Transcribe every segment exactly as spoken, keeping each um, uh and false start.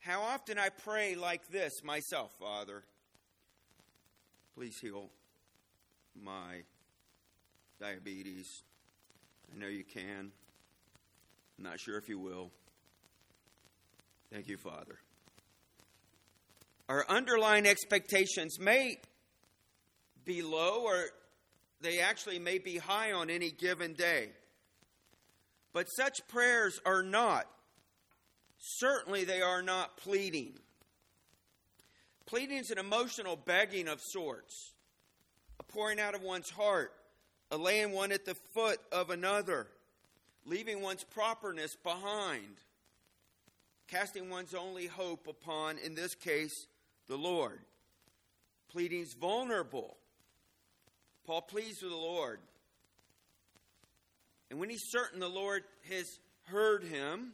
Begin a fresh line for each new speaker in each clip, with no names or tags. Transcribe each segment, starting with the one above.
How often I pray like this myself, Father, please heal my diabetes. I know you can. I'm not sure if you will. Thank you, Father. Our underlying expectations may be low, or they actually may be high on any given day. But such prayers are not. Certainly they are not pleading. Pleading is an emotional begging of sorts, a pouring out of one's heart, a laying one at the foot of another, leaving one's properness behind, casting one's only hope upon, in this case, the Lord. Pleading is vulnerable. Paul pleads with the Lord. And when he's certain the Lord has heard him,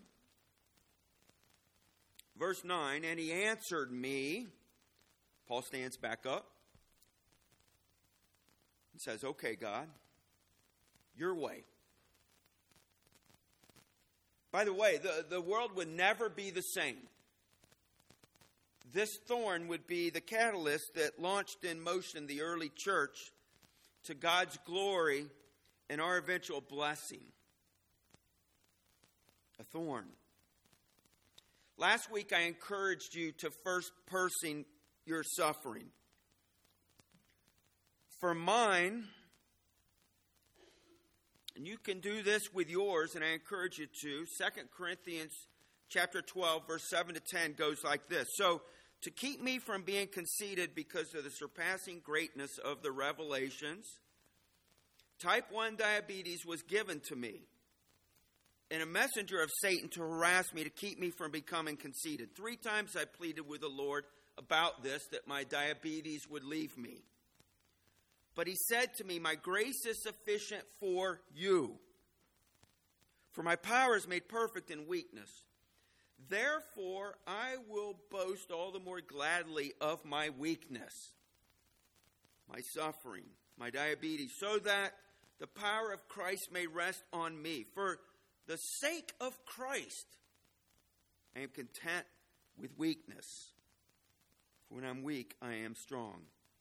verse nine, and he answered me. Paul stands back up and says, okay, God, your way. By the way, the, the world would never be the same. This thorn would be the catalyst that launched in motion the early church to God's glory and our eventual blessing. A thorn. Last week I encouraged you to first person your suffering. For mine, and you can do this with yours, and I encourage you to, Second Corinthians chapter twelve, verse seven to ten goes like this. So, to keep me from being conceited because of the surpassing greatness of the revelations, type one diabetes was given to me, and a messenger of Satan to harass me, to keep me from becoming conceited. Three times I pleaded with the Lord about this, that my diabetes would leave me. But he said to me, my grace is sufficient for you, for my power is made perfect in weakness. Therefore, I will boast all the more gladly of my weakness, my suffering, my diabetes, so that the power of Christ may rest on me. For the sake of Christ, I am content with weakness. For when I'm weak, I am strong.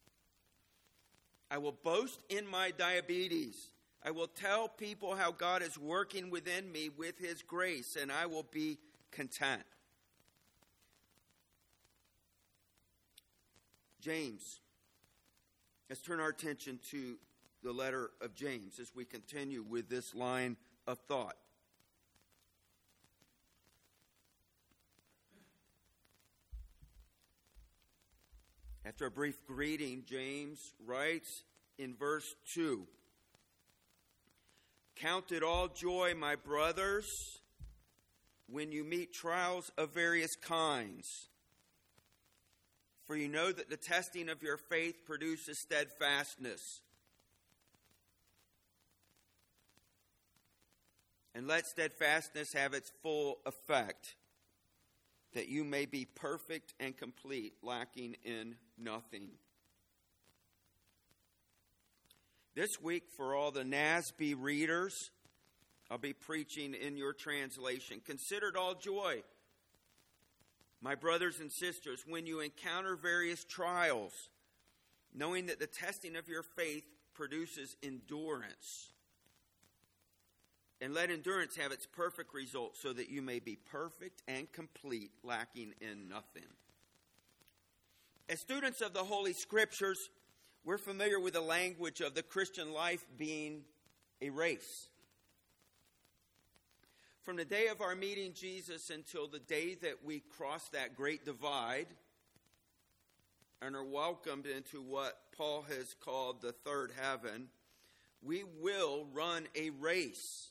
I will boast in my diabetes. I will tell people how God is working within me with his grace, and I will be content. James. Let's turn our attention to the letter of James as we continue with this line of thought. After a brief greeting, James writes in verse two, count it all joy, my brothers, when you meet trials of various kinds. For you know that the testing of your faith produces steadfastness. And let steadfastness have its full effect, that you may be perfect and complete, lacking in nothing. This week, for all the N A S B readers, I'll be preaching in your translation. Consider it all joy, my brothers and sisters, when you encounter various trials, knowing that the testing of your faith produces endurance. And let endurance have its perfect result, so that you may be perfect and complete, lacking in nothing. As students of the Holy Scriptures, we're familiar with the language of the Christian life being a race. From the day of our meeting Jesus until the day that we cross that great divide and are welcomed into what Paul has called the third heaven, we will run a race.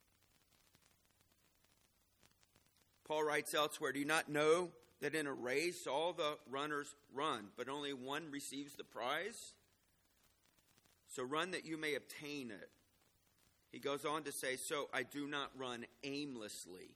Paul writes elsewhere, do you not know that in a race all the runners run, but only one receives the prize? So run that you may obtain it. He goes on to say, so I do not run aimlessly.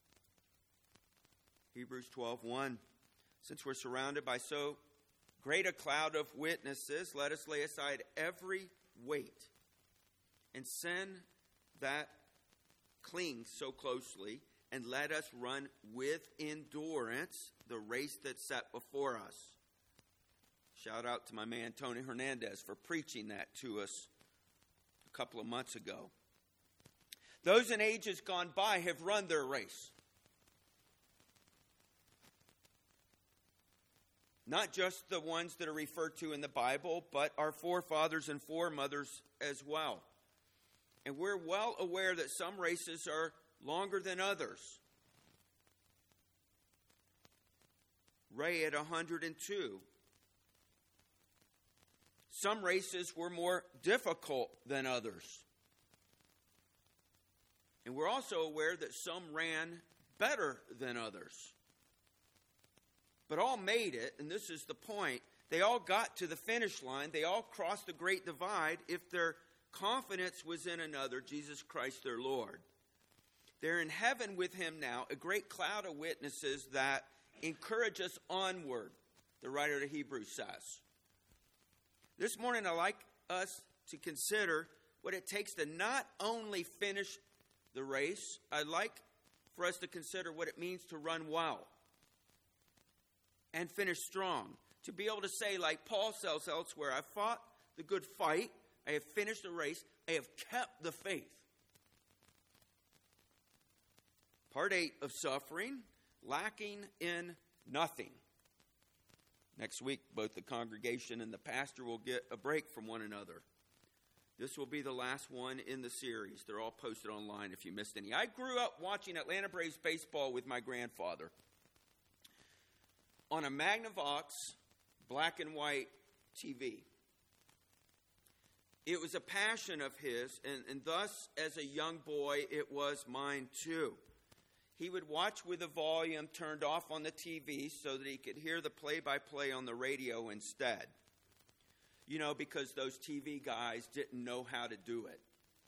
Hebrews twelve one, since we're surrounded by so great a cloud of witnesses, let us lay aside every weight and sin that clings so closely, and let us run with endurance the race that's set before us. Shout out to my man Tony Hernandez for preaching that to us a couple of months ago. Those in ages gone by have run their race. Not just the ones that are referred to in the Bible, but our forefathers and foremothers as well. And we're well aware that some races are longer than others. Ray at one hundred two. Some races were more difficult than others. And we're also aware that some ran better than others. But all made it, and this is the point, they all got to the finish line. They all crossed the great divide if their confidence was in another, Jesus Christ their Lord. They're in heaven with him now, a great cloud of witnesses that encourage us onward, the writer of Hebrews says. This morning I'd like us to consider what it takes to not only finish the race, I'd like for us to consider what it means to run well and finish strong. To be able to say, like Paul says elsewhere, I fought the good fight, I have finished the race, I have kept the faith. Part eight of suffering, lacking in nothing. Next week, both the congregation and the pastor will get a break from one another. This will be the last one in the series. They're all posted online if you missed any. I grew up watching Atlanta Braves baseball with my grandfather on a Magnavox black and white T V. It was a passion of his, and, and thus, as a young boy, it was mine too. He would watch with the volume turned off on the T V so that he could hear the play-by-play on the radio instead. You know, because those T V guys didn't know how to do it.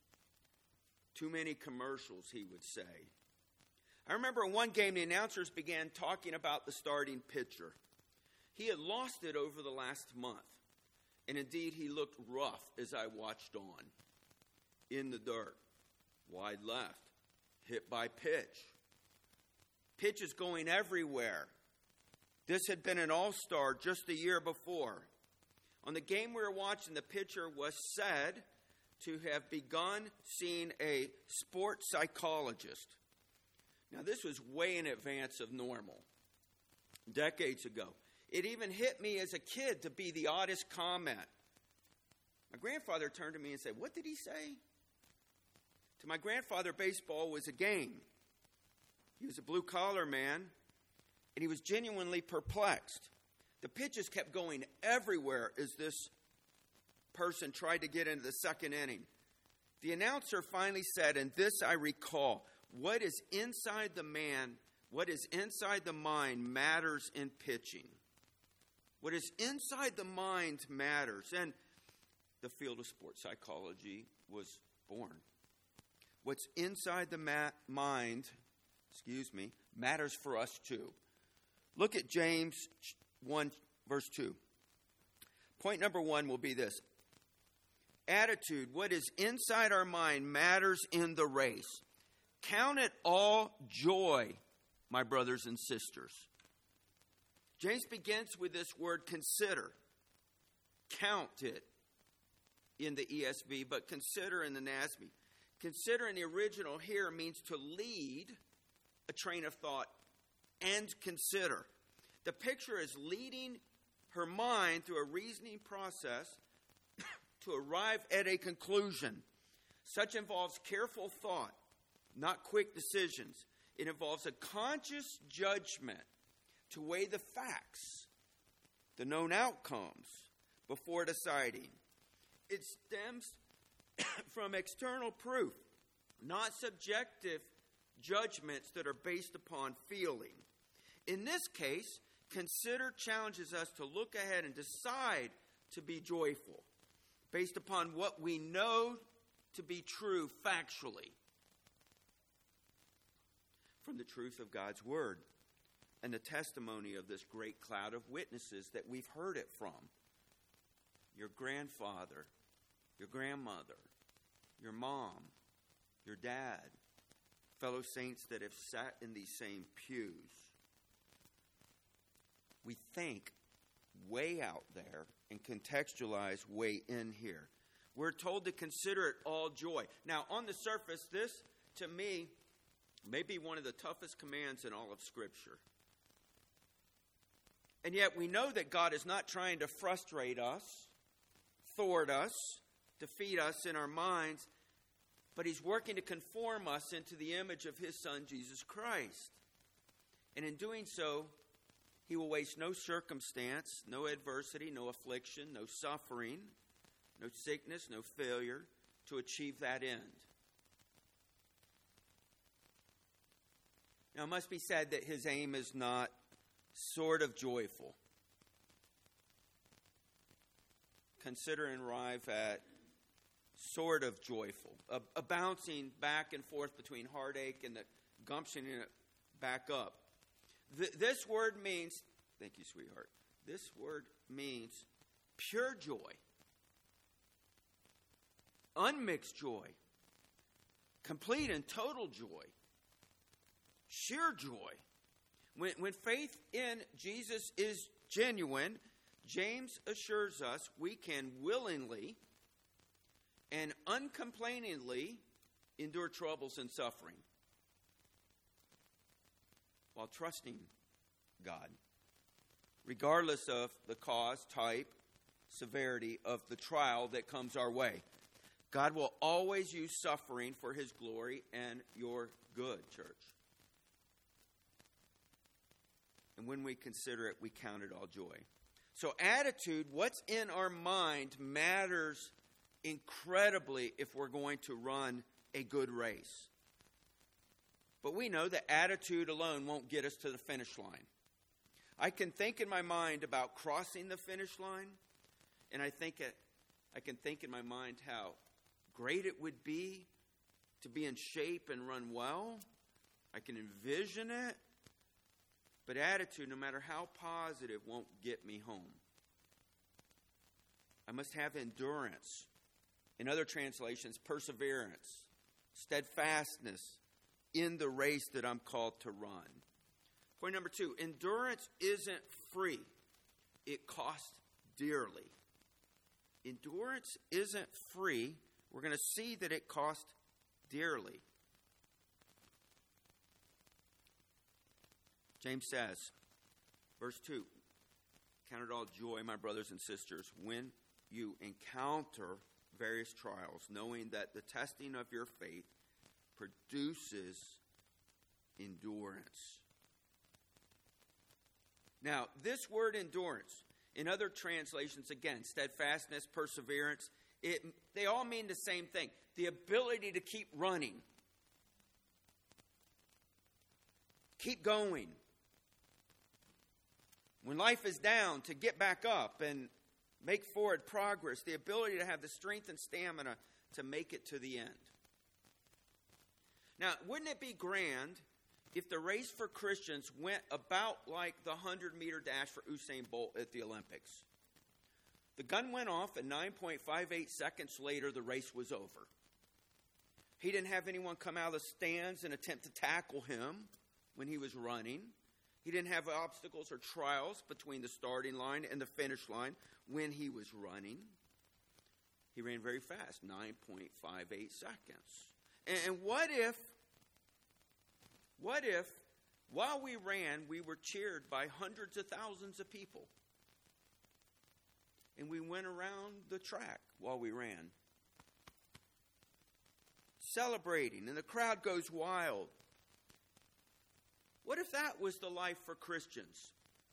Too many commercials, he would say. I remember in one game, the announcers began talking about the starting pitcher. He had lost it over the last month. And indeed, he looked rough as I watched on. In the dirt. Wide left. Hit by pitch. Pitches going everywhere. This had been an all-star just the year before. On the game we were watching, the pitcher was said to have begun seeing a sports psychologist. Now, this was way in advance of normal, decades ago. It even hit me as a kid to be the oddest comment. My grandfather turned to me and said, "What did he say?" To my grandfather, baseball was a game. He was a blue-collar man, and he was genuinely perplexed. The pitches kept going everywhere as this person tried to get into the second inning. The announcer finally said, and this I recall, what is inside the man, what is inside the mind matters in pitching. What is inside the mind matters. And the field of sports psychology was born. What's inside the ma- mind, excuse me, matters for us too. Look at James one, verse two. Point number one will be this. Attitude, what is inside our mind matters in the race. Count it all joy, my brothers and sisters. James begins with this word consider. Count it in the E S V, but consider in the N A S B. Consider in the original here means to lead a train of thought and consider. The picture is leading her mind through a reasoning process to arrive at a conclusion. Such involves careful thought, not quick decisions. It involves a conscious judgment to weigh the facts, the known outcomes, before deciding. It stems from external proof, not subjective judgments that are based upon feeling. In this case, consider challenges us to look ahead and decide to be joyful, based upon what we know to be true factually from the truth of God's word and the testimony of this great cloud of witnesses that we've heard it from. Your grandfather, your grandmother, your mom, your dad, fellow saints that have sat in these same pews, we think way out there and contextualize way in here. We're told to consider it all joy. Now, on the surface, this, to me, may be one of the toughest commands in all of Scripture. And yet we know that God is not trying to frustrate us, thwart us, defeat us in our minds, but He's working to conform us into the image of His Son, Jesus Christ. And in doing so, He will waste no circumstance, no adversity, no affliction, no suffering, no sickness, no failure to achieve that end. Now, it must be said that His aim is not sort of joyful. Consider and arrive at sort of joyful, a, a bouncing back and forth between heartache and the gumption in it back up. Th- this word means, thank you, sweetheart, this word means pure joy, unmixed joy, complete and total joy, sheer joy. When, when faith in Jesus is genuine, James assures us we can willingly and uncomplainingly endure troubles and suffering while trusting God, regardless of the cause, type, severity of the trial that comes our way. God will always use suffering for His glory and your good, church. And when we consider it, we count it all joy. So attitude, what's in our mind, matters incredibly if we're going to run a good race. But we know that attitude alone won't get us to the finish line. I can think in my mind about crossing the finish line, and I think it, I can think in my mind how great it would be to be in shape and run well. I can envision it. But attitude, no matter how positive, won't get me home. I must have endurance. In other translations, perseverance, steadfastness in the race that I'm called to run. Point number two, endurance isn't free. It costs dearly. Endurance isn't free. We're going to see that it costs dearly. James says, verse two, count it all joy, my brothers and sisters, when you encounter various trials, knowing that the testing of your faith produces endurance. Now, this word endurance, in other translations, again, steadfastness, perseverance, it, they all mean the same thing. The ability to keep running. Keep going. When life is down, to get back up and make forward progress. The ability to have the strength and stamina to make it to the end. Now, wouldn't it be grand if the race for Christians went about like the hundred-meter dash for Usain Bolt at the Olympics? The gun went off, and nine point five eight seconds later, the race was over. He didn't have anyone come out of the stands and attempt to tackle him when he was running. He didn't have obstacles or trials between the starting line and the finish line when he was running. He ran very fast, nine point five eight seconds. And, and what if, what if, while we ran, we were cheered by hundreds of thousands of people? And we went around the track while we ran, celebrating, and the crowd goes wild. What if that was the life for Christians?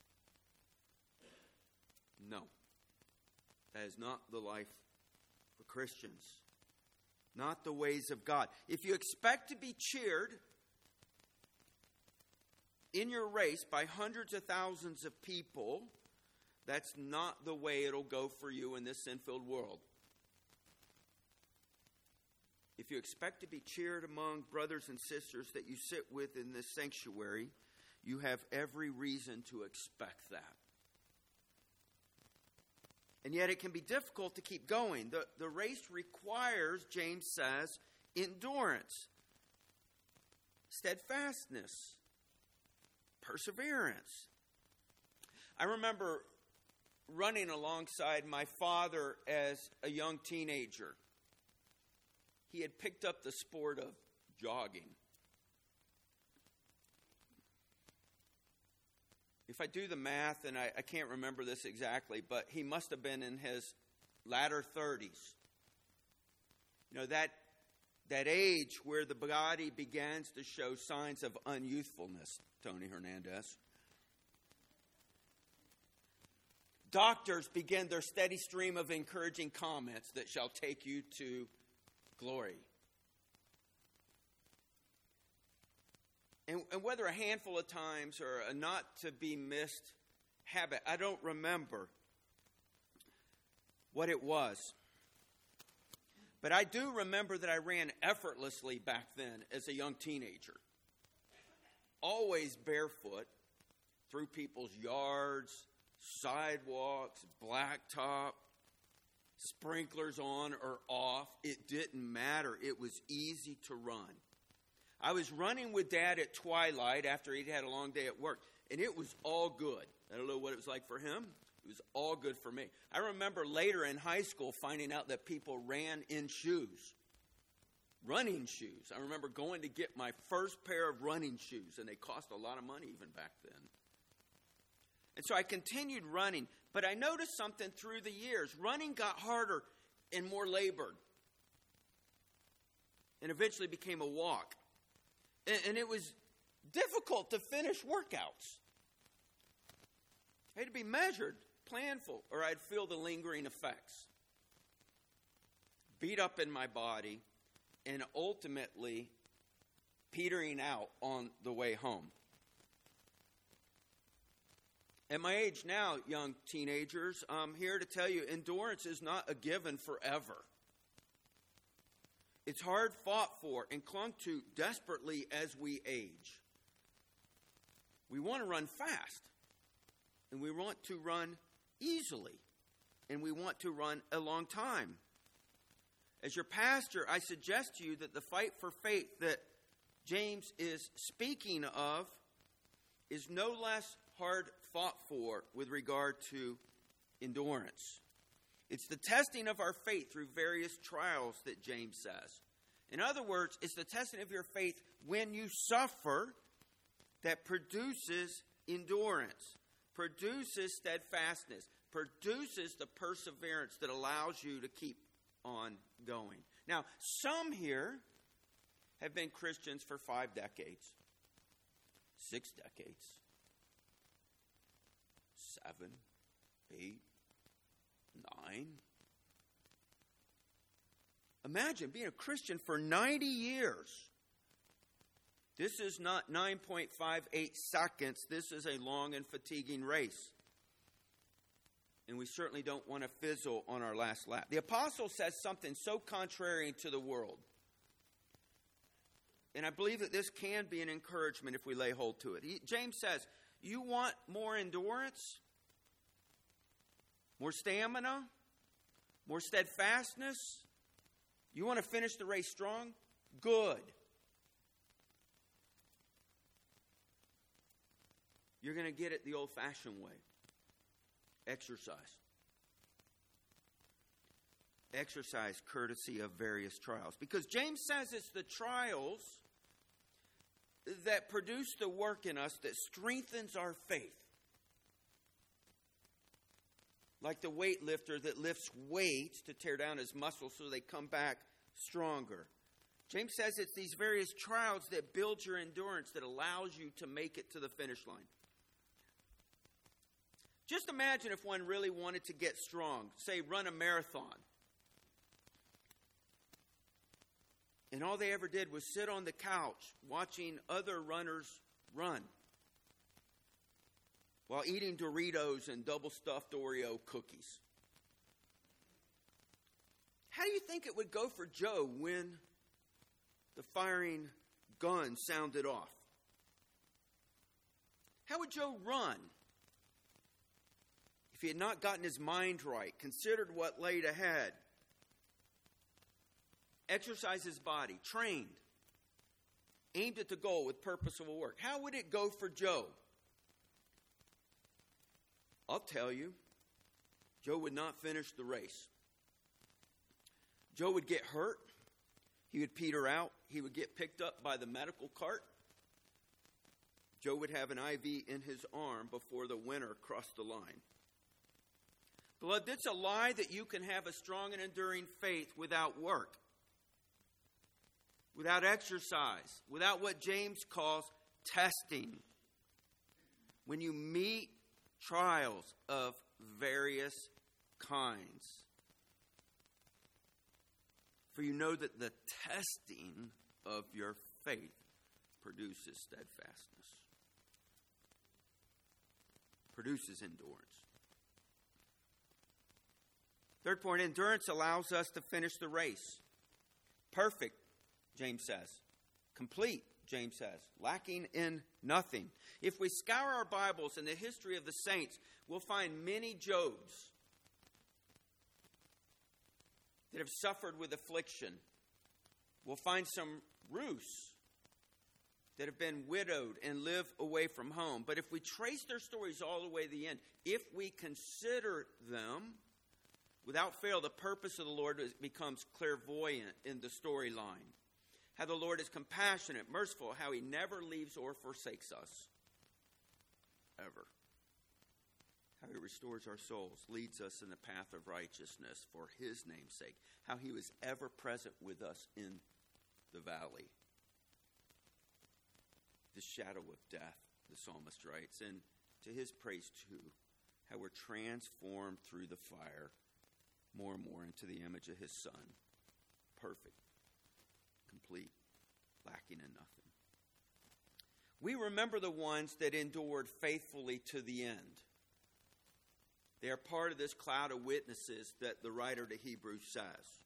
No. That is not the life for Christians. Not the ways of God. If you expect to be cheered in your race by hundreds of thousands of people, that's not the way it'll go for you in this sin-filled world. If you expect to be cheered among brothers and sisters that you sit with in this sanctuary, you have every reason to expect that. And yet it can be difficult to keep going. The, the race requires, James says, endurance. steadfastness, perseverance. I remember running alongside my father as a young teenager. He had picked up the sport of jogging. If I do the math, and I, I can't remember this exactly, but he must have been in his latter thirties. You know, that that age where the body begins to show signs of unyouthfulness, Tony Hernandez. Doctors begin their steady stream of encouraging comments that shall take you to glory. And, and whether a handful of times or a not to be missed habit, I don't remember what it was. But I do remember that I ran effortlessly back then as a young teenager. Always barefoot through people's yards, sidewalks, blacktop, sprinklers on or off. It didn't matter. It was easy to run. I was running with Dad at twilight after he'd had a long day at work, and it was all good. I don't know what it was like for him. It was all good for me. I remember later in high school finding out that people ran in shoes, running shoes. I remember going to get my first pair of running shoes, and they cost a lot of money even back then. And so I continued running, but I noticed something through the years. Running got harder and more labored, and eventually became a walk. And, and it was difficult to finish workouts. I had to be measured, planful, or I'd feel the lingering effects. Beat up in my body, and ultimately petering out on the way home. At my age now, young teenagers, I'm here to tell you, endurance is not a given forever. It's hard fought for and clung to desperately as we age. We want to run fast, and we want to run easily, and we want to run a long time. As your pastor, I suggest to you that the fight for faith that James is speaking of is no less hard fought for with regard to endurance. It's the testing of our faith through various trials that James says. In other words, it's the testing of your faith when you suffer that produces endurance, produces steadfastness, produces the perseverance that allows you to keep on going. Now, some here have been Christians for five decades, six decades, seven, eight, nine. Imagine being a Christian for ninety years. This is not nine point five eight seconds. This is a long and fatiguing race. And we certainly don't want to fizzle on our last lap. The apostle says something so contrary to the world. And I believe that this can be an encouragement if we lay hold to it. He, James says, you want more endurance, more stamina, more steadfastness? You want to finish the race strong? Good. You're going to get it the old-fashioned way. Exercise. Exercise courtesy of various trials. Because James says it's the trials that produce the work in us that strengthens our faith. Like the weightlifter that lifts weights to tear down his muscles so they come back stronger. James says it's these various trials that build your endurance that allows you to make it to the finish line. Just imagine if one really wanted to get strong, say run a marathon. And all they ever did was sit on the couch watching other runners run while eating Doritos and double-stuffed Oreo cookies. How do you think it would go for Joe when the firing gun sounded off? How would Joe run if he had not gotten his mind right, considered what laid ahead, exercised his body, trained? aimed at the goal with purposeful work. How would it go for Job? I'll tell you, Job would not finish the race. Job would get hurt. He would peter out. He would get picked up by the medical cart. Job would have an I V in his arm before the winner crossed the line. Beloved, it's a lie that you can have a strong and enduring faith without work, without exercise, without what James calls testing. When you meet trials of various kinds. For you know that the testing of your faith produces steadfastness, produces endurance. Third point, endurance allows us to finish the race. Perfect, James says. Complete, James says. Lacking in nothing. If we scour our Bibles in the history of the saints, we'll find many Jobs that have suffered with affliction. We'll find some Ruths that have been widowed and live away from home. But if we trace their stories all the way to the end, if we consider them, without fail, the purpose of the Lord becomes clairvoyant in the storyline. How the Lord is compassionate, merciful, how he never leaves or forsakes us. Ever. How he restores our souls, leads us in the path of righteousness for his name's sake. How he was ever present with us in the valley. The shadow of death, the psalmist writes. And to his praise too, how we're transformed through the fire more and more into the image of his Son. Perfect, complete, lacking in nothing. We remember the ones that endured faithfully to the end. They are part of this cloud of witnesses that the writer to Hebrews says.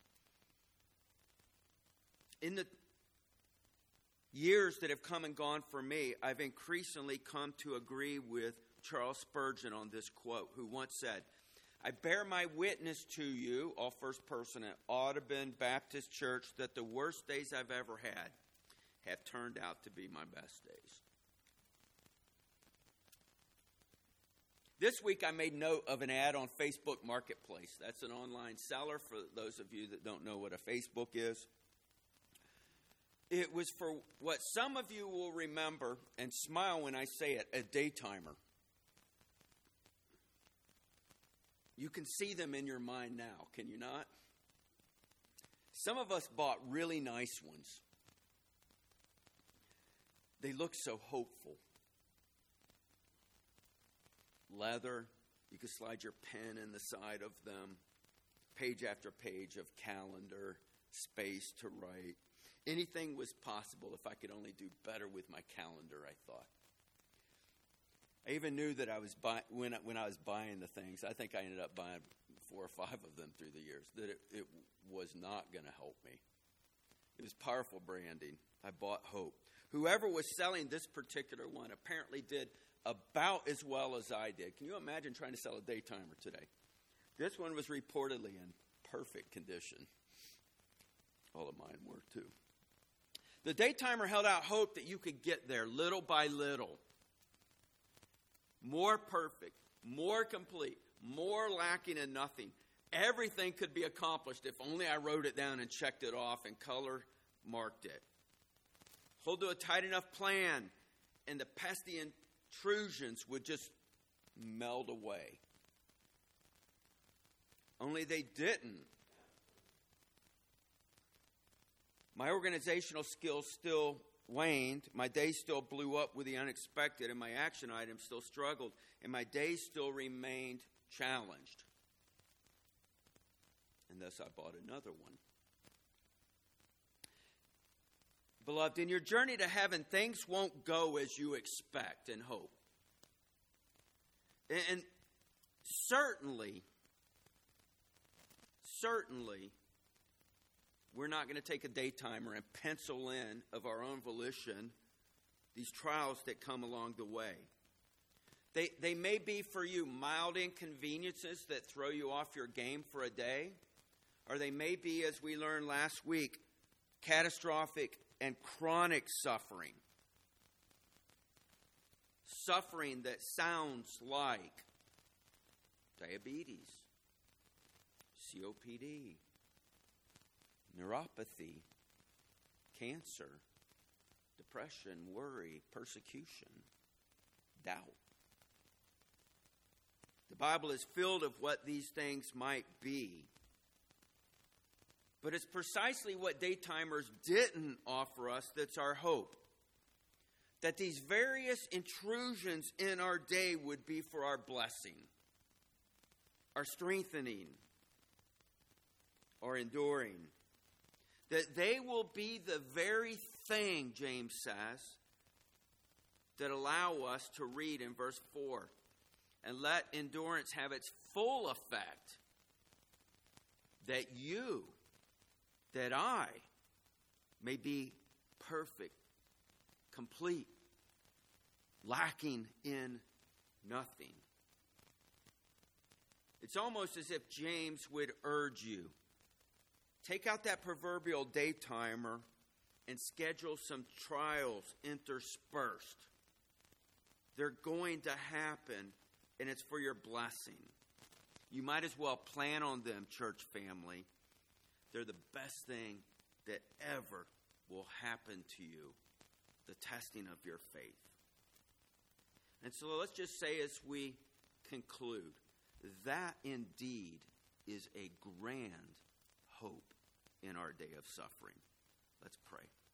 In the years that have come and gone for me, I've increasingly come to agree with Charles Spurgeon on this quote, who once said, I bear my witness to you, all first person at Audubon Baptist Church, that the worst days I've ever had have turned out to be my best days. This week I made note of an ad on Facebook Marketplace. That's an online seller for those of you that don't know what a Facebook is. It was for what some of you will remember and smile when I say it, a daytimer. You can see them in your mind now, can you not? Some of us bought really nice ones. They look so hopeful. Leather, you could slide your pen in the side of them. Page after page of calendar, space to write. Anything was possible if I could only do better with my calendar, I thought. I even knew that I was buy, when, I, when I was buying the things, I think I ended up buying four or five of them through the years, that it, it was not going to help me. It was powerful branding. I bought hope. Whoever was selling this particular one apparently did about as well as I did. Can you imagine trying to sell a daytimer today? This one was reportedly in perfect condition. All of mine were too. The daytimer held out hope that you could get there little by little. More perfect, more complete, more lacking in nothing. Everything could be accomplished if only I wrote it down and checked it off and color marked it. Hold to a tight enough plan and the pesky intrusions would just melt away. Only they didn't. My organizational skills still waned. My days still blew up with the unexpected, and my action items still struggled, and my days still remained challenged. And thus I bought another one. Beloved, in your journey to heaven, things won't go as you expect and hope. And certainly, certainly, we're not going to take a daytimer and pencil in of our own volition these trials that come along the way. They, they may be for you mild inconveniences that throw you off your game for a day, or they may be, as we learned last week, catastrophic and chronic suffering. Suffering that sounds like diabetes, C O P D, neuropathy, cancer, depression, worry, persecution, doubt. The Bible is filled of what these things might be. But it's precisely what daytimers didn't offer us that's our hope. That these various intrusions in our day would be for our blessing, our strengthening, our enduring. That they will be the very thing, James says, that allow us to read in verse four. And let endurance have its full effect, that you, that I, may be perfect, complete, lacking in nothing. It's almost as if James would urge you, take out that proverbial day timer and schedule some trials interspersed. They're going to happen, and it's for your blessing. You might as well plan on them, church family. They're the best thing that ever will happen to you, the testing of your faith. And so let's just say as we conclude, that indeed is a grand hope in our day of suffering. Let's pray.